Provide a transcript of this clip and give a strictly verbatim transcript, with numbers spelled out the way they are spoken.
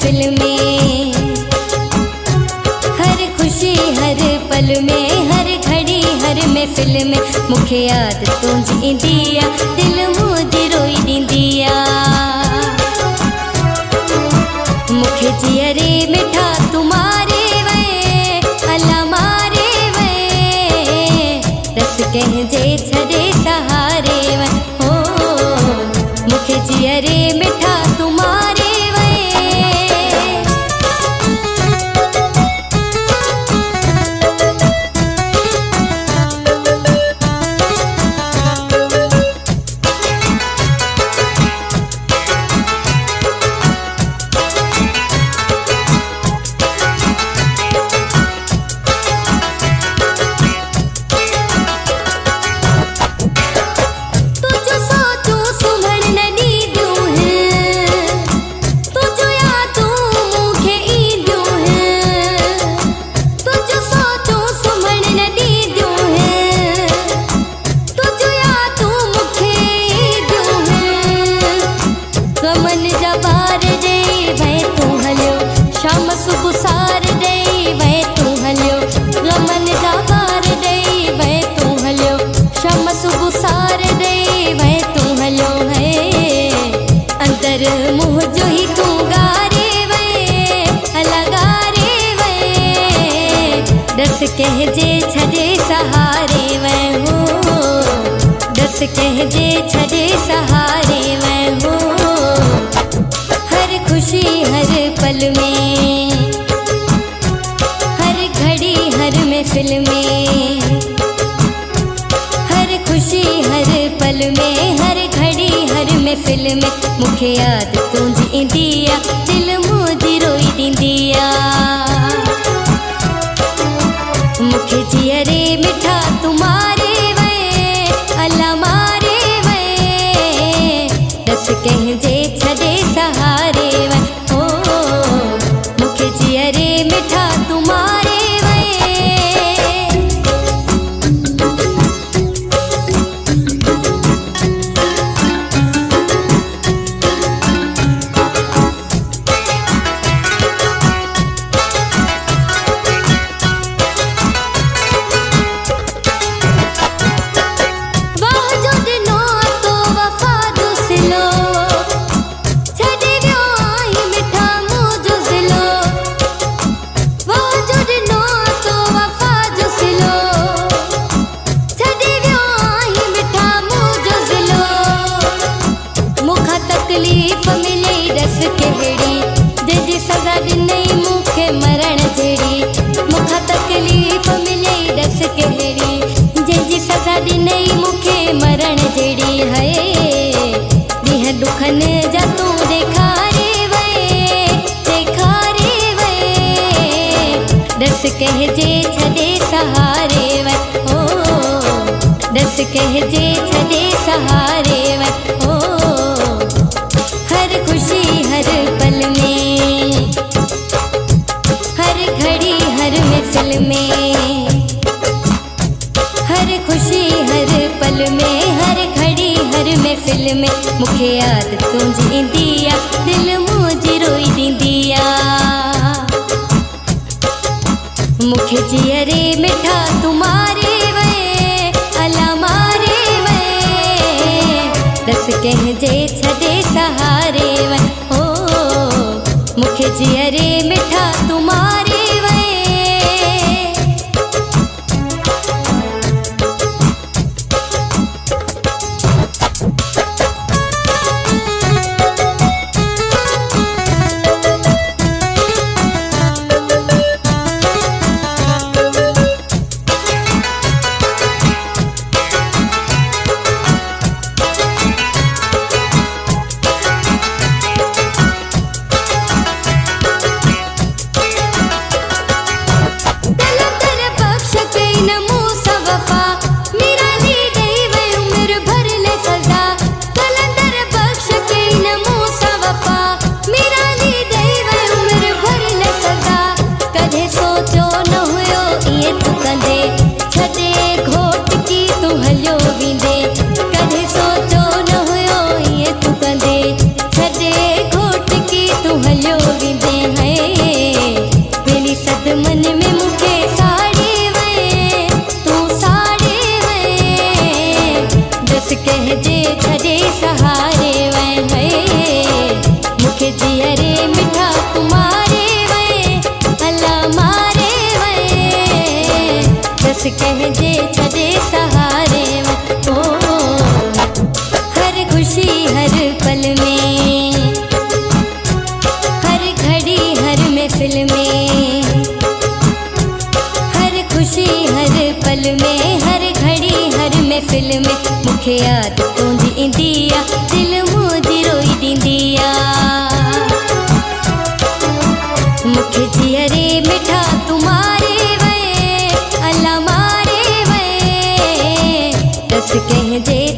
महफिल में। हर खुशी हर पल में, हर घड़ी हर महफिल में मुखे याद तुझी आ, दिल मुझे रोई दींदिया। मुखे जियरे मिठा तुम्हारे वे अला मारे वे, रस कहजे छड़े सहारे वे हो। मुखे जियरे मिठा तुम्हारे वे। शाम सुबह सार दे वे तू हलियो, गमन जा बार दे वे तू हलियो। शाम सुबह सार दे वे तू हलियो है, अंदर मुँह जो ही तू गारे वे अलगारे वे, दस कहजे छड़े सहारे वे हो। दस कहजे छड़े सहारे वे हो। हर खुशी हर पल में, हर घड़ी हर महफिल में। हर खुशी हर पल में, हर घड़ी हर महफिल में मुखे याद तुझी आ, दिल मुझे रोई दींदिया। मुखे जियरे मिठा तुम्हारे वे अला मारे वे, दस कहजे छड़े सहारे वे हो। मुखे जियरे मिठा तुम्हारे वे। तकलीफ मिले रस कहड़ी, जंहिंजी सज़ा ॾिनई मूंखे मरण जहिड़ी। मूंखां तकलीफ़ मिले रस कहड़ी, जंहिंजी सज़ा ॾिनई मूंखे मरण जहिड़ी है। ॾींहं ॾुखनि जा तूं ॾेखारे वे ॾेखारे वे, दस कहजे छड़े सहारे वे हो। दस कहजे छड़े सहारे वे हो। हर खुशी हर पल में, हर घड़ी हर महफिल में। हर खुशी हर पल में, हर घड़ी हर महफिल में मुखे याद तुझी आ, दिल मुझे रोई दींदिया। मुखे जियरे मिठा तुम्हारे वे अला मारे वे, दस कहजे छड़े सहारे वे हो। मुखे जियरे मिठा तुम्हारे वे। दस कहजे छजे सहारे वे ओ हर खुशी हर पल में, हर घड़ी हर महफिल में, हर खुशी हर पल में, हर घड़ी हर महफिल में मुखे याद तुंहिंजी ईंदी आ, दिल मुंहिंजी रोई ॾींदी आ। मुखे जियरे मिठा तूं मारे वे, अल्लाह मारे वे, दस कंहिंजे